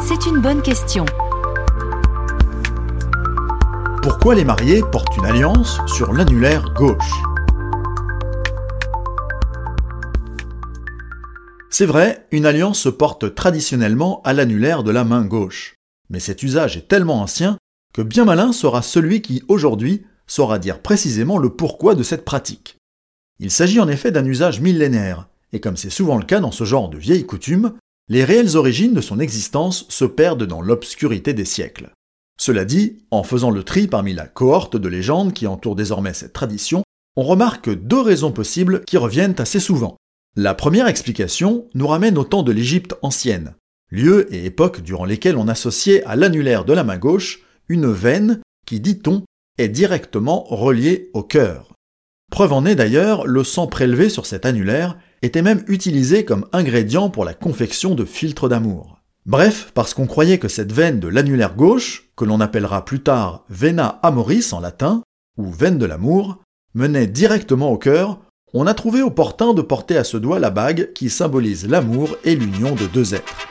C'est une bonne question. Pourquoi les mariés portent une alliance sur l'annulaire gauche? C'est vrai, une alliance se porte traditionnellement à l'annulaire de la main gauche. Mais cet usage est tellement ancien que bien malin sera celui qui, aujourd'hui, saura dire précisément le pourquoi de cette pratique. Il s'agit en effet d'un usage millénaire, et comme c'est souvent le cas dans ce genre de vieilles coutumes, les réelles origines de son existence se perdent dans l'obscurité des siècles. Cela dit, en faisant le tri parmi la cohorte de légendes qui entoure désormais cette tradition, on remarque deux raisons possibles qui reviennent assez souvent. La première explication nous ramène au temps de l'Égypte ancienne, lieu et époque durant lesquels on associait à l'annulaire de la main gauche une veine qui, dit-on, est directement reliée au cœur. Preuve en est d'ailleurs, le sang prélevé sur cet annulaire était même utilisé comme ingrédient pour la confection de filtres d'amour. Bref, parce qu'on croyait que cette veine de l'annulaire gauche, que l'on appellera plus tard vena amoris en latin, ou veine de l'amour, menait directement au cœur, on a trouvé opportun de porter à ce doigt la bague qui symbolise l'amour et l'union de deux êtres.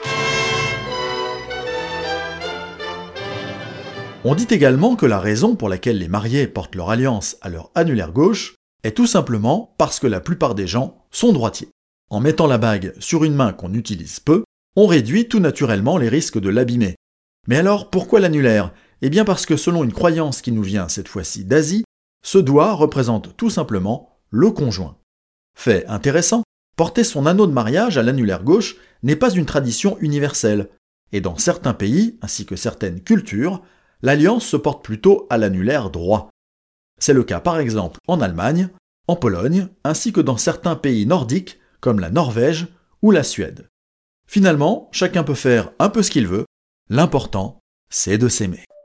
On dit également que la raison pour laquelle les mariés portent leur alliance à leur annulaire gauche est tout simplement parce que la plupart des gens sont droitiers. En mettant la bague sur une main qu'on utilise peu, on réduit tout naturellement les risques de l'abîmer. Mais alors, pourquoi l'annulaire? Eh bien parce que selon une croyance qui nous vient cette fois-ci d'Asie, ce doigt représente tout simplement le conjoint. Fait intéressant, porter son anneau de mariage à l'annulaire gauche n'est pas une tradition universelle, et dans certains pays, ainsi que certaines cultures, l'alliance se porte plutôt à l'annulaire droit. C'est le cas par exemple en Allemagne, en Pologne, ainsi que dans certains pays nordiques comme la Norvège ou la Suède. Finalement, chacun peut faire un peu ce qu'il veut, l'important, c'est de s'aimer.